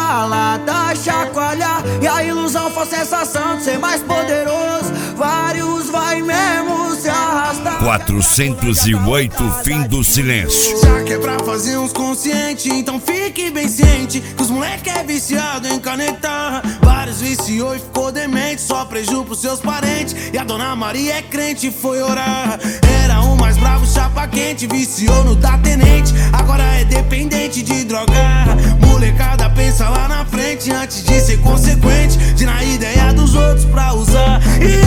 a lata chacoalhar e a ilusão for sensação de ser mais poderoso, vários vai mesmo se arrastar. 408, fim do silêncio. Já que é pra fazer uns conscientes, então fique bem ciente que os moleque é viciado em canetar. Vários viciou e ficou demente, só preju pros seus parentes. E a dona Maria é crente e foi orar. Era o mais bravo, chapa quente, viciou no da tenente, agora é dependente de drogar. Molecada pensa lá na frente antes de ser consequente, de na ideia dos outros pra usar. E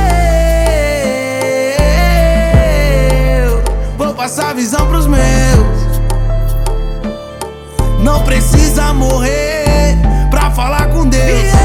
eu vou passar a visão pros meus. Não precisa morrer pra falar com Deus.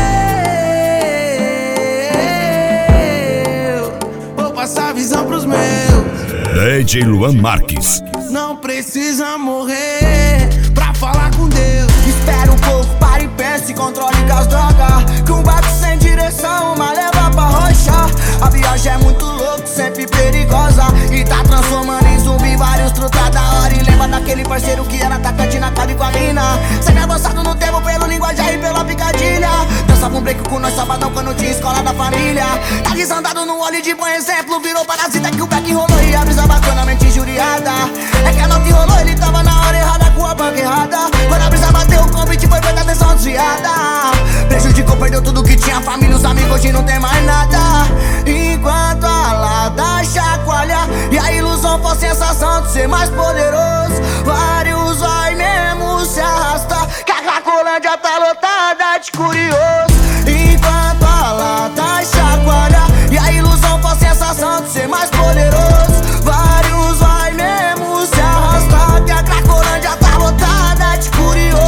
E eu vou passar a visão pros meus. DJ Luan Marques. Não precisa morrer pra falar com Deus. Espera um pouco, para e pensa e controle com as drogas, que um barco sem direção, uma leva pra rochar. A viagem é muito louca, sempre perigosa, e tá transformando em zumbi vários truta da hora. E lembra daquele parceiro que era atacante na cabe com a mina, sempre avançado no tempo pelo linguajar e pela picadilha. Dançava um break com nós sabadão quando tinha escola da família. Tá desandado no óleo de bom exemplo, virou parasita que o back rolou e a brisa bacana mente injuriada. É que a nota rolou, ele tava na hora errada com a banca errada. Quando a brisa bateu o convite foi feita atenção desviada. Prejudicou, perdeu tudo que tinha, família, os amigos, hoje não tem mais nada. Enquanto a lata chacoalha e a ilusão for sensação de ser mais poderoso, vários vai mesmo se arrastar, que a Cracolândia tá lotada de curioso. Enquanto a lata chacoalha e a ilusão for sensação de ser mais poderoso, vários vai mesmo se arrastar, que a Cracolândia tá lotada de curioso.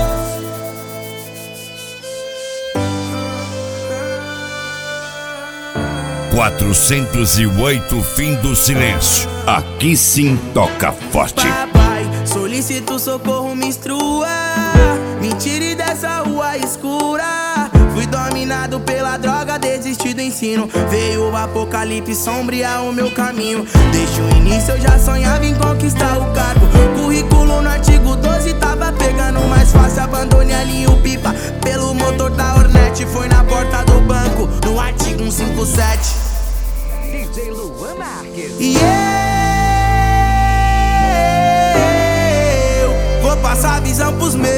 408, fim do silêncio. Aqui sim toca forte. Papai, solicito socorro, me instrua, me tire dessa rua escura. Fui dominado pela droga, desisti do ensino. Veio o apocalipse sombrear o meu caminho. Desde o início eu já sonhava em conquistar o cargo. Currículo no artigo 12 tava pegando mais fácil. Abandonei ali o pipa pelo motor da Hornet. Foi na porta do banco, no artigo 157. DJ Luan Marques. E eu vou passar a visão pros meus.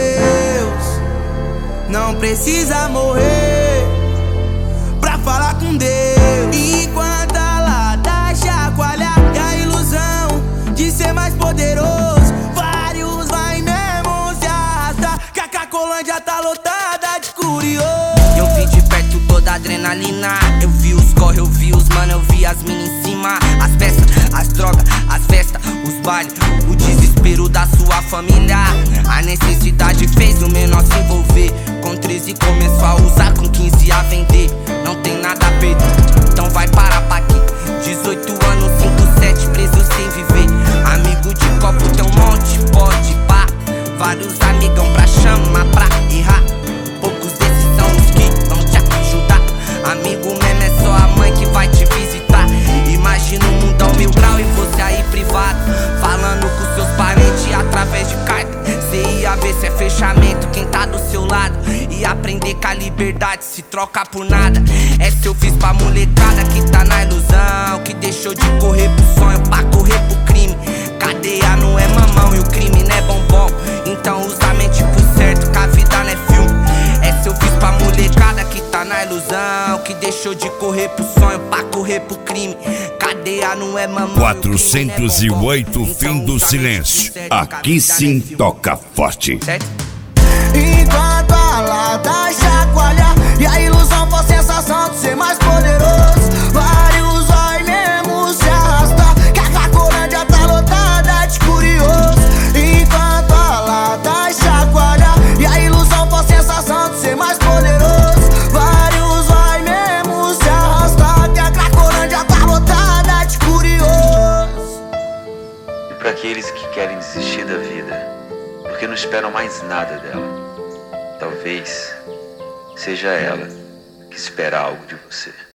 Não precisa morrer pra falar com Deus. Enquanto a lata chacoalha e a ilusão de ser mais poderoso, vários vai mesmo se arrastar, que a Cracolândia tá lotada de curioso. Eu vi de perto toda a adrenalina, eu vi os corre, eu vi os mano, eu vi as minas em cima, as peças, as drogas, as festas, os bailes, o desespero da sua família. A necessidade fez o menor se envolver. Com 13 começou a usar, com 15 a vender. Não tem nada a perder, então vai parar pra quê? 18 anos, 5-7 preso sem viver. Amigo de copo tem um monte, pode pá. Vários amigão pra chamar, pra errar. Poucos desses são os que vão te ajudar. Amigo mesmo é só a mãe que vai te visitar. Imagina um mundão 1000 grau e você aí privado, falando com seus parentes através de carta. Cê ia ver se é fechamento quem tá do seu lado, e aprender que a liberdade se troca por nada. Essa eu fiz pra molecada que tá na ilusão, que deixou de correr pro sonho pra correr pro crime. Cadeia não é mamão e o crime não é bombom, então usa a mente pro certo, que a vida não é filme. Essa eu fiz pra molecada que tá na ilusão, que deixou de correr pro sonho pra correr pro crime. Cadeia não é mamão. 408, fim do silêncio. Aqui sim toca forte. Enquanto a lata chacoalha e a ilusão for sensação de ser mais poderoso, vários vai mesmo se arrastar, que a Cracolândia tá lotada de curioso. Enquanto a lata chacoalha e a ilusão for sensação de ser mais poderoso, vários vai mesmo se arrastar, que a Cracolândia tá lotada de curioso. E para aqueles que querem desistir da vida, porque não esperam mais nada dela, talvez seja ela que espera algo de você.